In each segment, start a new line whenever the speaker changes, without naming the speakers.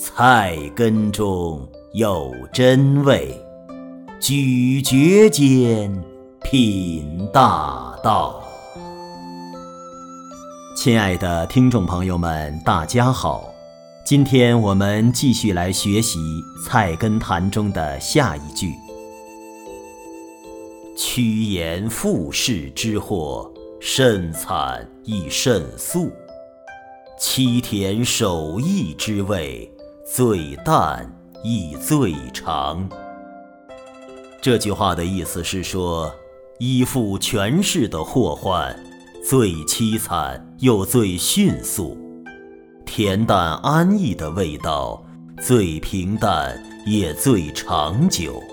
菜根中有真味，咀嚼间品大道。亲爱的听众朋友们，大家好，今天我们继续来学习《菜根谭》中的下一句：趋炎附势之祸，甚惨亦甚速；凄甜守义之味，最淡亦最长。这句话的意思是说，依附权势的祸患最凄惨又最迅速，恬淡安逸的味道最平淡也最长久。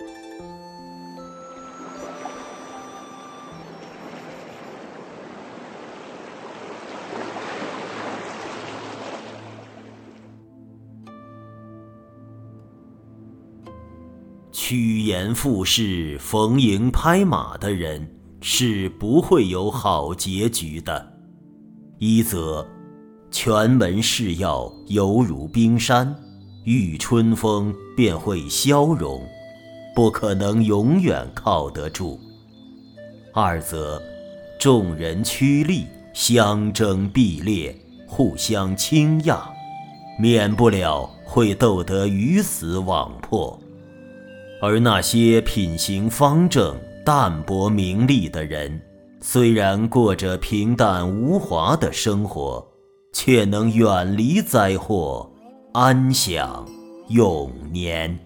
趋炎附势、逢迎拍马的人是不会有好结局的。一则权门势要犹如冰山，遇春风便会消融，不可能永远靠得住；二则众人趋利，相争必劣，互相倾轧，免不了会斗得鱼死网破。而那些品行方正、淡泊名利的人，虽然过着平淡无华的生活，却能远离灾祸，安享永年。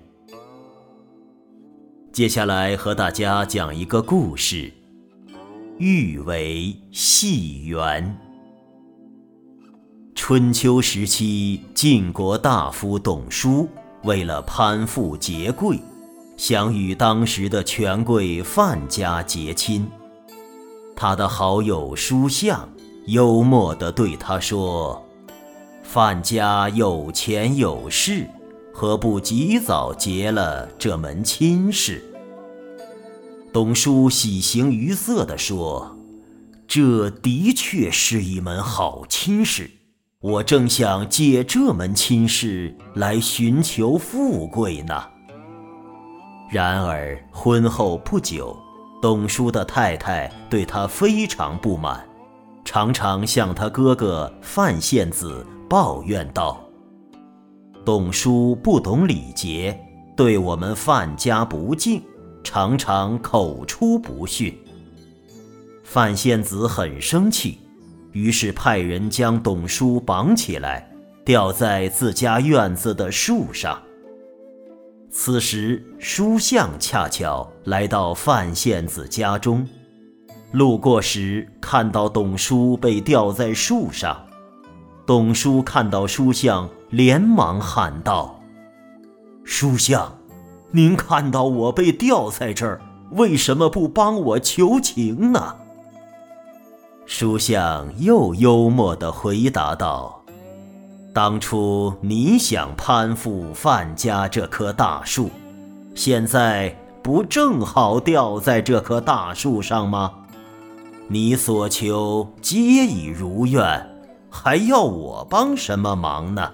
接下来和大家讲一个故事：欲为戏园。春秋时期，晋国大夫董叔为了攀附结贵，想与当时的权贵范家结亲。他的好友叔向幽默地对他说：范家有钱有势，何不及早结了这门亲事？董叔喜形于色地说：这的确是一门好亲事，我正想借这门亲事来寻求富贵呢。然而婚后不久，董叔的太太对他非常不满，常常向他哥哥范献子抱怨道：董叔不懂礼节，对我们范家不敬，常常口出不逊。范献子很生气，于是派人将董叔绑起来，吊在自家院子的树上。此时叔向恰巧来到范献子家中，路过时看到董叔被吊在树上。董叔看到叔向，连忙喊道：叔向，您看到我被吊在这儿，为什么不帮我求情呢？叔向又幽默地回答道：当初你想攀附范家这棵大树，现在不正好吊在这棵大树上吗？你所求皆已如愿，还要我帮什么忙呢？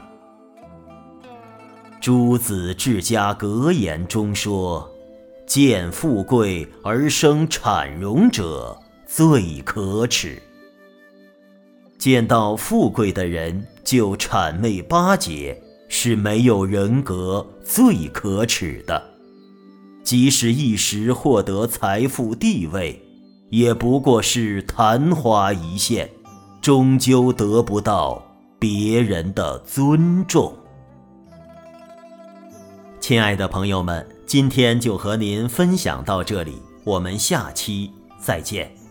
朱子治家格言中说：见富贵而生谄荣者，最可耻。见到富贵的人就谄媚巴结，是没有人格、最可耻的。即使一时获得财富地位，也不过是昙花一现，终究得不到别人的尊重。亲爱的朋友们，今天就和您分享到这里，我们下期再见。